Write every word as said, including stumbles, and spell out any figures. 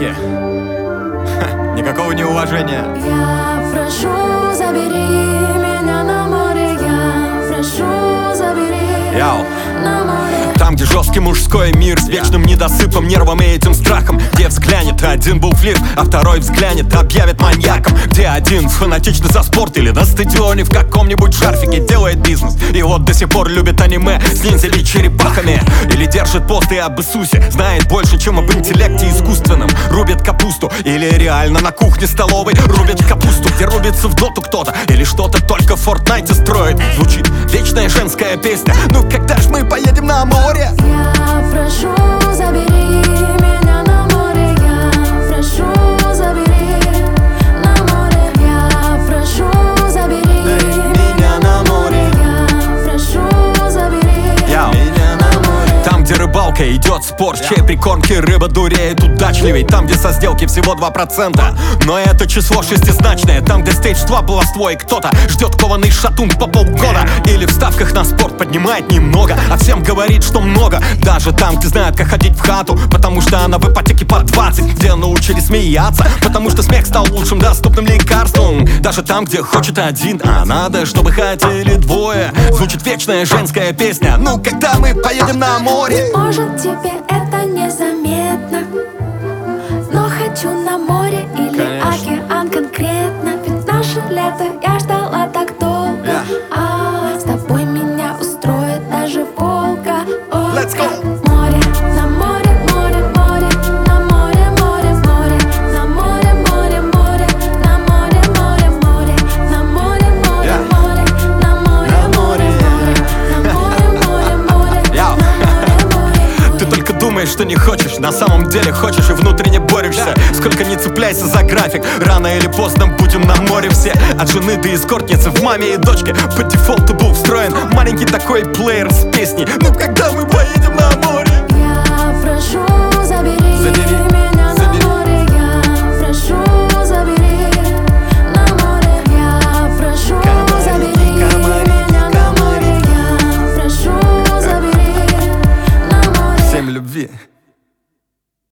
Риски. Ха, никакого неуважения. Я прошу, забери меня на море. Я прошу, забери Яу. на море. Там, где жесткий мужской мир с вечным недосыпом, нервом и этим страхом. Где взглянет, один был флирт, а второй взглянет, объявит маньяком. Где один фанатичный за спорт или на стадионе в каком-нибудь шарфике делает бизнес, и вот до сих пор любит аниме с ниндзями и черепахами. Или держит посты об Иисусе, знает больше, чем об интеллекте искусственном. Рубит капусту, или реально на кухне столовой рубит капусту. Где рубится в доту кто-то, или что-то только в Фортнайте строит. Звучит вечная женская песня. Ну когда ж мы поедем на море? Я прошу, забери меня на море. Я прошу, забери на море. Я прошу, забери меня на море. Я прошу, забери меня на море. Там, где рыбалка, идет спор, с чьей прикормки рыба дуреет удачливей. Там, где со сделки всего два процента, но это число шестизначное. Там, где стейдж два баловство, и кто-то ждет кованый шатун по полгода. Или в ставках на спорт поднимает немного, а всем говорит, что много. Даже там, где знают, как ходить в хату, потому что она в ипотеке по двадцать. Где научились смеяться, потому что смех стал лучшим доступным лекарством. Даже там, где хочет один, а надо, чтобы хотели двое. Звучит вечная женская песня. Ну, когда мы поедем на море? Может, тебе это незаметно, но хочу на море или Конечно. океан конкретно. Ведь наше лето я ждала так долго. Yeah. А с тобой меня устроит даже Волга. О, Let's go. Море, на море, море, море, на море, море, море, на море, море, море, на море, море, море, на море, море, Yeah. море, на море, На море, море, на море, море, море, Yeah. на море, море. Ты только думаешь, что не хочешь, на самом деле хочешь и внутренне борешься. Сколько не цепляйся за график, рано или поздно будем на море все. От жены до эскортницы в маме и дочке по дефолту был встроен маленький такой плеер с песней. Ну когда мы поедем на море?